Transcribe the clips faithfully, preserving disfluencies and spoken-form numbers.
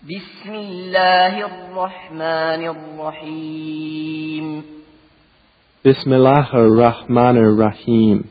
بسم الله الرحمن الرحيم بسم الله الرحمن الرحيم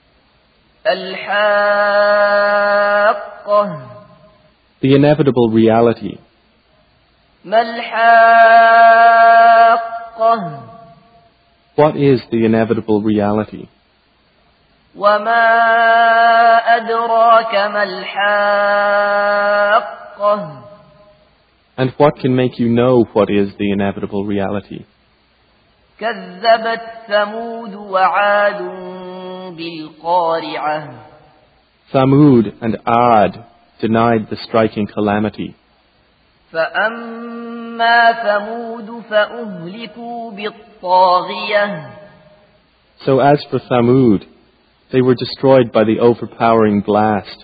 الحاقة The inevitable reality. ما الحاقة What is the inevitable reality? وما أدراك ما الحاقة And what can make you know what is the inevitable reality? كذبت ثمود وعاد بالقارعة Thamud and Ad denied the striking calamity. فأما ثمود فأهلكوا بالطاغية So as for Thamud, they were destroyed by the overpowering blast.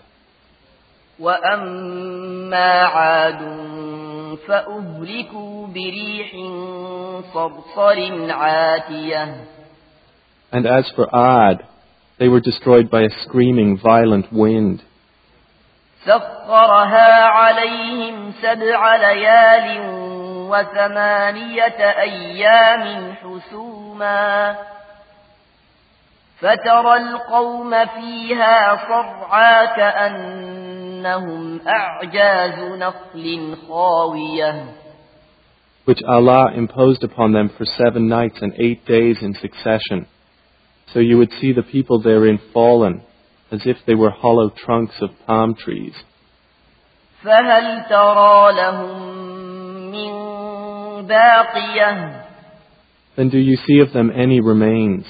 وأما عاد فأهلكوا بريح صرصر عاتية And as for Ad, they were destroyed by a screaming, violent wind. سخرها عليهم سبع ليال وثمانية أيام حسوما فترى القوم فيها صرعى كأنهم أعجاز نخل خاوية which Allah imposed upon them for seven nights and eight days in succession. So you would see the people therein fallen, as if they were hollow trunks of palm trees. فهل ترى لهم من باقية Then do you see of them any remains?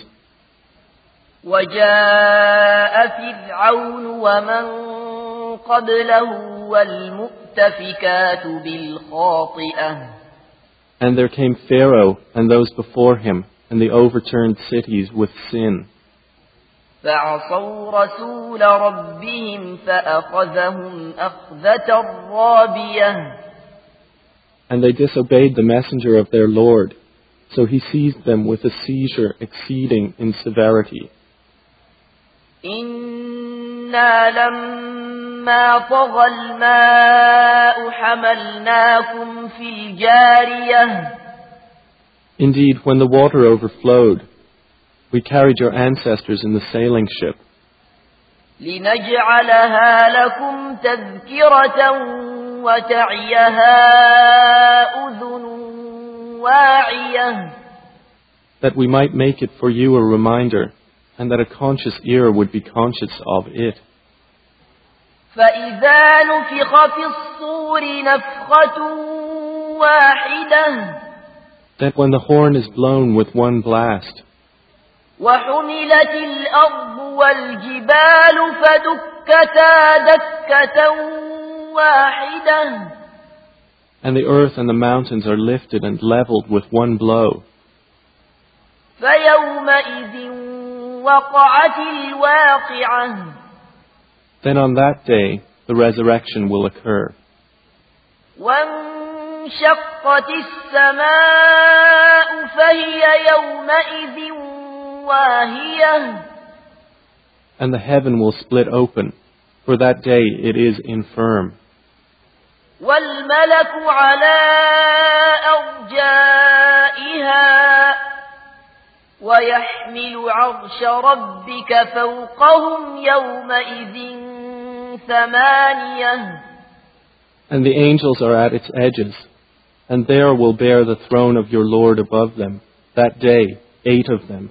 وجاء فرعون ومن قبله والمؤتفكات بالخاطئة And there came Pharaoh and those before him, and the overturned cities with sin. فعصوا رسول ربهم فأخذهم أخذة رابية And they disobeyed the messenger of their Lord, so he seized them with a seizure exceeding in severity. إنا لما طغى الماء حملناكم في الجارية Indeed, when the water overflowed, we carried your ancestors in the sailing ship, لنجعلها لكم تذكرة وتعيها أذن واعية that we might make it for you a reminder, and that a conscious ear would be conscious of it. فإذا نفخ في الصور نفخة واحدة That when the horn is blown with one blast, وحملت الأرض والجبال فدكتا دكة واحدة and the earth and the mountains are lifted and leveled with one blow, فيومئذ وقعت الواقعة then on that day the resurrection will occur. وانشقت السماء فهي يومئذ واهية And the heaven will split open, for that day it is infirm. والملك على أرجائها ويحمل عرش ربك فوقهم يومئذ ثمانية And the angels are at its edges, and there will bear the throne of your Lord above them. That day, eight of them.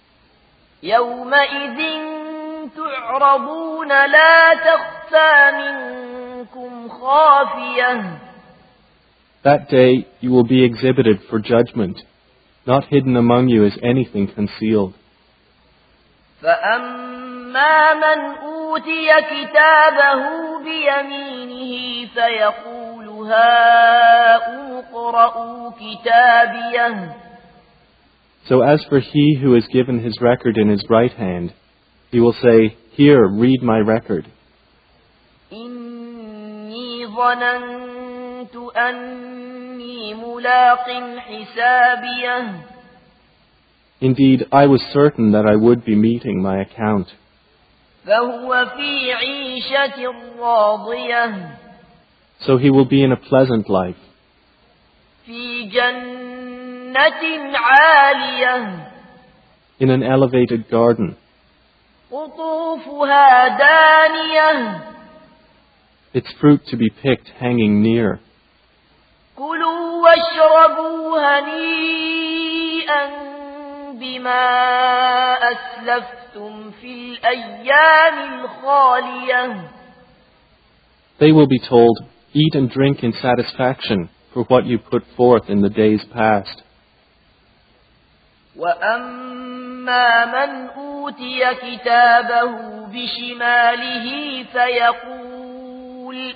يومئذ تعرضون لا تخفى منكم خافية That day you will be exhibited for judgment. Not hidden among you is anything concealed. فأما من أوتي كتابه بيمينه فيقول هاؤم اقرءوا كتابيه So as for he who is given his record in his right hand, he will say, Here, read my record. إني ظننت أني ملاق حسابيه Indeed, I was certain that I would be meeting my account. فهو في عيشة راضية So he will be in a pleasant life, في جنة عالية in an elevated garden, قطوفها دانية its fruit to be picked hanging near. كلوا واشربوا هنيئا بما أسلفتم في الأيام الخالية. They will be told, eat and drink in satisfaction for what you put forth in the days past. وأما من أوتي كتابه بشماله فيقول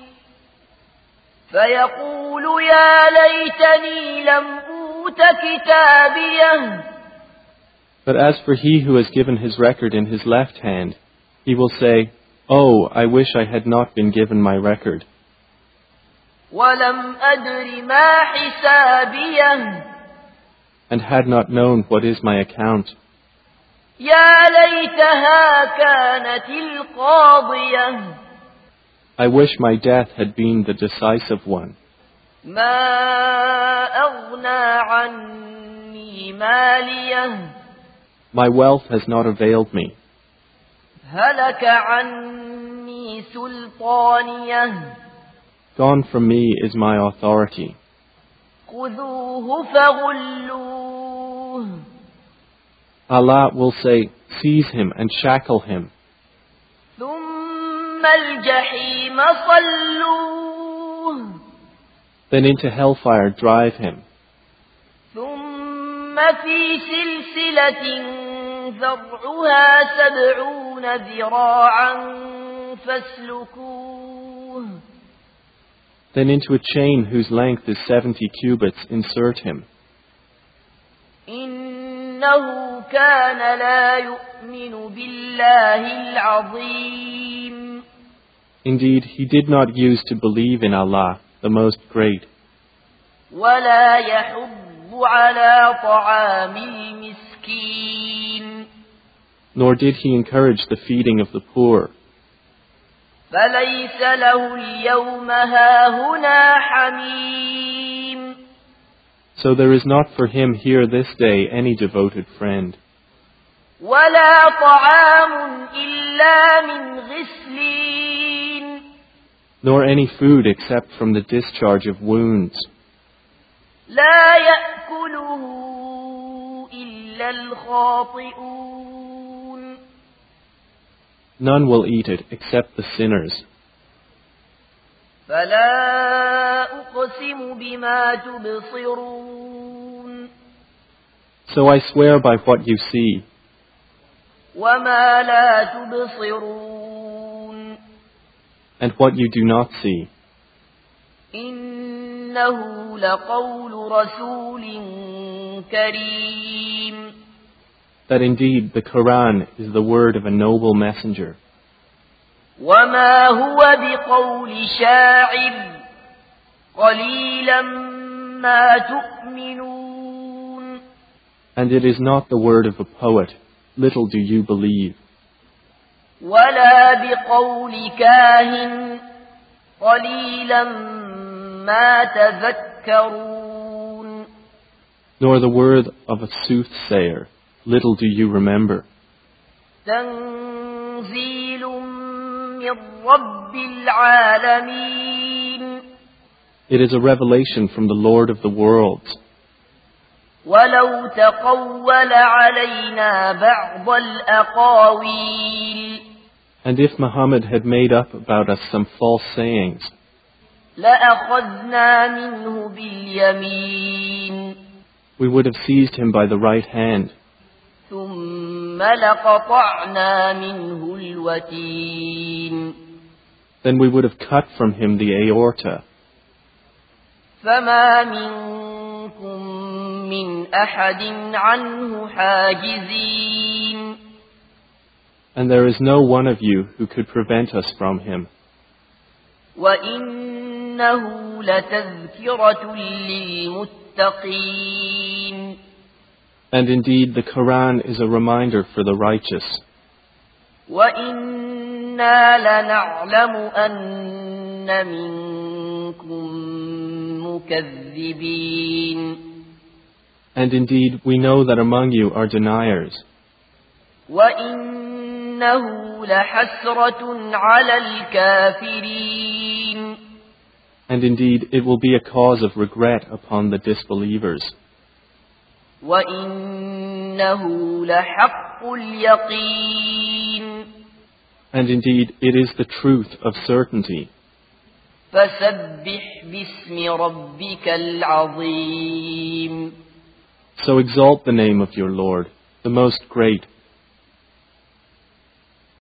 فيقول يا ليتني لم أوت كتابيه. But as for he who has given his record in his left hand, he will say, Oh, I wish I had not been given my record. ولم أدر ما حسابيه. And had not known what is my account. يا ليتها كانت القاضية. I wish my death had been the decisive one. ما أغنى عني ماليه. My wealth has not availed me. هلك عني سلطانيه. Gone from me is my authority. خذوه فغلوه. Allah will say, seize him and shackle him. ثم الجحيم صلوه. Then into hellfire drive him. ثم في سلسلة ذرعها سبعون ذراعا فاسلكوه. Then into a chain whose length is seventy cubits insert him. إنه كان لا يؤمن بالله العظيم. Indeed, he did not use to believe in Allah, the Most Great. ولا يحض على طعام المسكين. Nor did he encourage the feeding of the poor. فليس له اليوم هاهنا حميم. So there is not for him here this day any devoted friend. ولا طعام إلا من غسلين. Nor any food except from the discharge of wounds. لا يأكله إلا الخاطئون. None will eat it except the sinners. فلا أقسم بما تبصرون. So I swear by what you see. وما لا تبصرون. And what you do not see. إنه لقول رسول كريم. That indeed the Quran is the word of a noble messenger. وما هو بقول شاعر قليلا ما تؤمنون. And it is not the word of a poet. Little do you believe. ولا بقول كاهن قليلا ما تذكرون. Nor the word of a soothsayer. Little do you remember. تنزيل من رب العالمين. It is a revelation from the Lord of the worlds. ولو تقول علينا بعض الأقاويل. And if Muhammad had made up about us some false sayings, لأخذنا منه باليمين. we would have seized him by the right hand. ثم لقطعنا منه الوتين. Then we would have cut from him the aorta. فما منكم من أحد عنه حاجزين. And there is no one of you who could prevent us from him. وإنه لتذكرة للمتقين. And indeed the Quran is a reminder for the righteous. وإنا لنعلم أن منكم المكذبين And indeed, we know that among you are deniers. وإنه لحسرة على الكافرين And indeed, it will be a cause of regret upon the disbelievers. وإنه لحق اليقين And indeed, it is the truth of certainty. فسبح باسم ربك العظيم So exalt the name of your Lord, the most great.